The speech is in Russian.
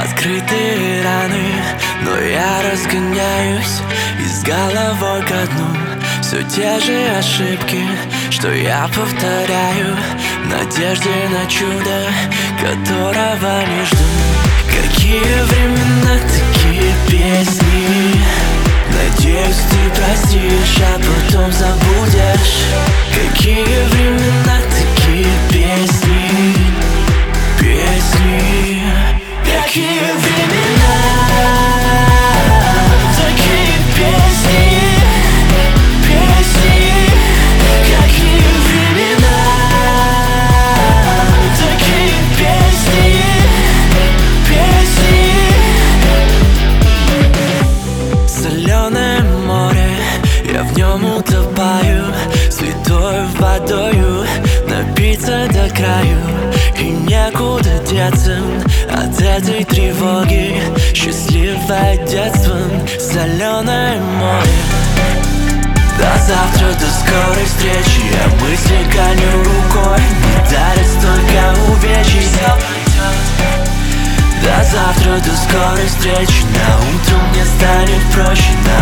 Открытые раны, но я разгоняюсь и с головой ко дну. Все те же ошибки, что я повторяю, в надежде на чудо, которого не жду. Какие времена, такие песни. Надеюсь, ты простишь, а потом забудешь. Какие времена, такие песни. Песни. Какие времена, такие песни. Песни. Какие времена, такие песни. Песни. Соленое море, я в нем утопаю, святой водою напиться до краю. И некуда деться от этой тревоги. Счастливое детство, соленое море. До завтра, до скорой встречи. Я мысли гоню рукой, не дарит столько увечий. Все пройдет. До завтра, до скорой встречи. На утро мне станет проще.